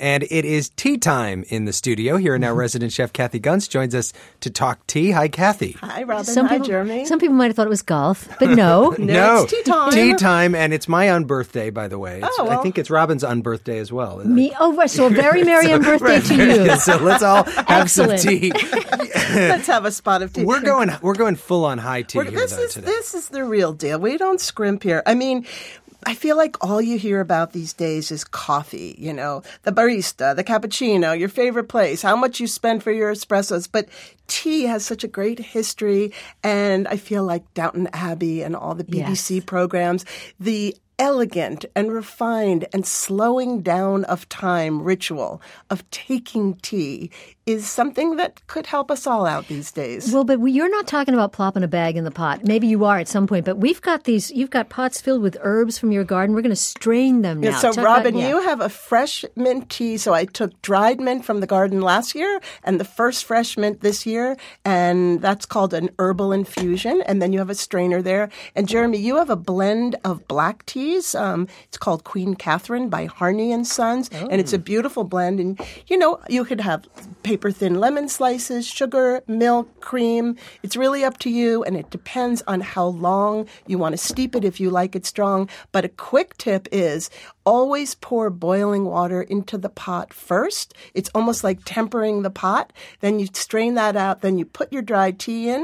And it is tea time in the studio. Here and now, resident chef Kathy Gunst joins us to talk tea. Hi, Kathy. Hi, Robin. Hi, Jeremy. Some people might have thought it was golf, but no. No, it's tea time. Tea time, and it's my unbirthday, by the way. Well. I think it's Robin's unbirthday as well. Me? Oh, so a very merry unbirthday to you. So let's all have some tea. Let's have a spot of tea. We're going full on high tea here today. This is the real deal. We don't scrimp here. I mean, I feel like all you hear about these days is coffee, you know, the barista, the cappuccino, your favorite place, how much you spend for your espressos. But tea has such a great history. And I feel like Downton Abbey and all the BBC programs, the elegant and refined and slowing down of time ritual of taking tea is something that could help us all out these days. Well, but you're not talking about plopping a bag in the pot. Maybe you are at some point, but we've got you've got pots filled with herbs from your garden. We're going to strain them now. Yeah, so, Robin, you have a fresh mint tea. So I took dried mint from the garden last year and the first fresh mint this year, and that's called an herbal infusion. And then you have a strainer there. And Jeremy, you have a blend of black teas. It's called Queen Catherine by Harney and Sons, and it's a beautiful blend. And, you know, you could have paper-thin lemon slices, sugar, milk, cream. It's really up to you, and it depends on how long you want to steep it if you like it strong. But a quick tip is always pour boiling water into the pot first. It's almost like tempering the pot. Then you strain that out. Then you put your dried tea in.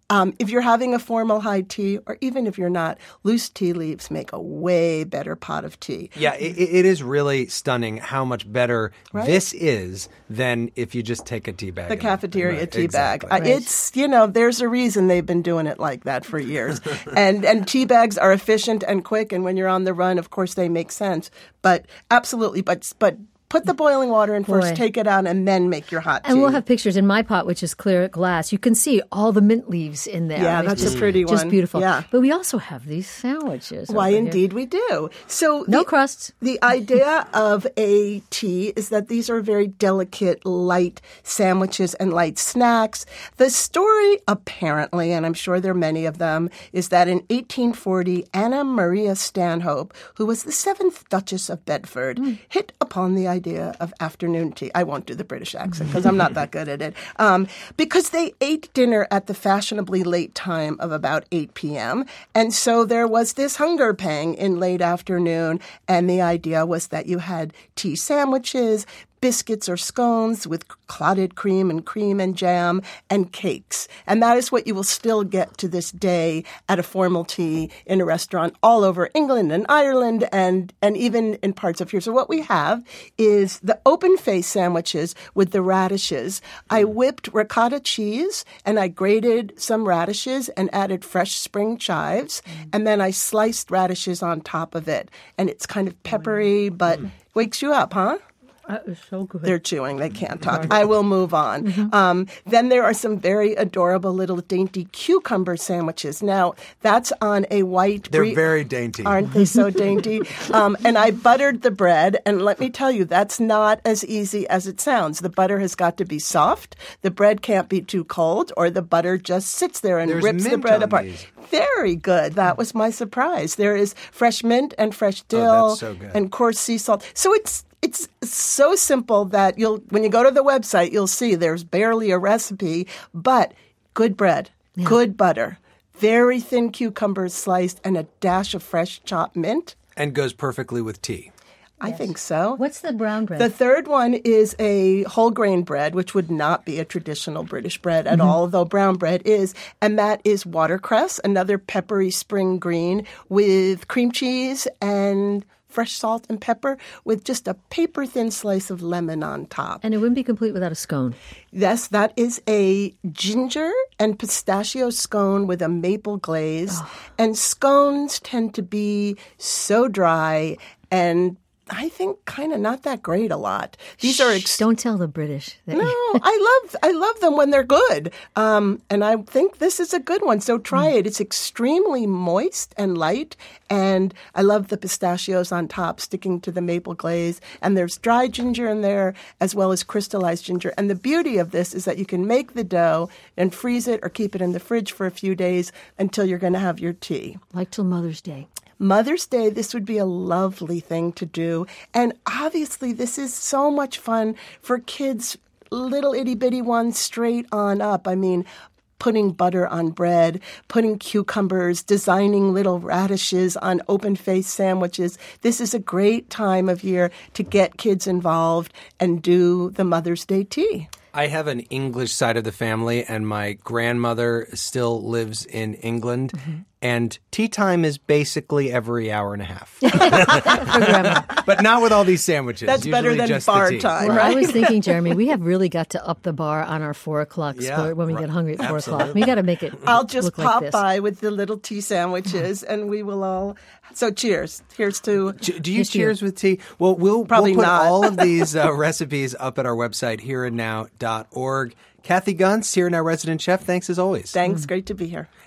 If you're having a formal high tea, or even if you're not, loose tea leaves make a way better pot of tea. Yeah, it is really stunning how much better this is than if you just take a tea bag. The cafeteria tea exactly. bag. It's, you know, there's a reason they've been doing it like that for years. and tea bags are efficient and quick, and when you're on the run, of course, they make sense. But absolutely, but put the boiling water in first, take it out, and then make your hot tea. And we'll have pictures in my pot, which is clear glass. You can see all the mint leaves in there. Yeah, that's a pretty one. Just beautiful. Yeah. But we also have these sandwiches. Why, indeed we do. So no crusts. The idea of a tea is that these are very delicate, light sandwiches and light snacks. The story, apparently, and I'm sure there are many of them, is that in 1840, Anna Maria Stanhope, who was the 7th Duchess of Bedford, hit upon the idea of afternoon tea. I won't do the British accent because I'm not that good at it. Because they ate dinner at the fashionably late time of about 8 p.m. And so there was this hunger pang in late afternoon. And the idea was that you had tea sandwiches, biscuits or scones with clotted cream and jam, and cakes. And that is what you will still get to this day at a formal tea in a restaurant all over England and Ireland and even in parts of here. So what we have is the open-faced sandwiches with the radishes. I whipped ricotta cheese and I grated some radishes and added fresh spring chives. And then I sliced radishes on top of it. And it's kind of peppery, but wakes you up, huh? That is so good. They're chewing. They can't talk. I will move on. Then there are some very adorable little dainty cucumber sandwiches. Now, that's on a white They're very dainty. Aren't they so dainty? And I buttered the bread. And let me tell you, that's not as easy as it sounds. The butter has got to be soft. The bread can't be too cold, or the butter just sits there and rips the bread apart. Very good. That was my surprise. There is fresh mint and fresh dill and coarse sea salt. So it's so simple that when you go to the website, you'll see there's barely a recipe, but good bread, good butter, very thin cucumbers sliced, and a dash of fresh chopped mint. And goes perfectly with tea. I think so. What's the brown bread? The third one is a whole grain bread, which would not be a traditional British bread at all, although brown bread is. And that is watercress, another peppery spring green with cream cheese and fresh salt and pepper with just a paper-thin slice of lemon on top. And it wouldn't be complete without a scone. Yes, that is a ginger and pistachio scone with a maple glaze. And scones tend to be so dry and I think kind of not that great a lot. These are don't tell the British. No, I love them when they're good. And I think this is a good one. So try it. It's extremely moist and light. And I love the pistachios on top sticking to the maple glaze. And there's dry ginger in there as well as crystallized ginger. And the beauty of this is that you can make the dough and freeze it or keep it in the fridge for a few days until you're going to have your tea. Like till Mother's Day. Mother's Day, this would be a lovely thing to do. And obviously, this is so much fun for kids, little itty-bitty ones straight on up. I mean, putting butter on bread, putting cucumbers, designing little radishes on open-faced sandwiches. This is a great time of year to get kids involved and do the Mother's Day tea. I have an English side of the family, and my grandmother still lives in England. And tea time is basically every hour and a half. But not with all these sandwiches. That's better than just bar the tea. time, Well, right? I was thinking, Jeremy, we have really got to up the bar on our 4 o'clock sport when we get hungry at 4 o'clock. We got to make it I'll just look pop like this. by with the little tea sandwiches, and we will all. So cheers. Here's to. Do you cheers with tea? Well, we'll Probably put not. all of these recipes up at our website, hereandnow.org. Kathy Gunst, Here and Now resident chef, thanks as always. Thanks. Great to be here.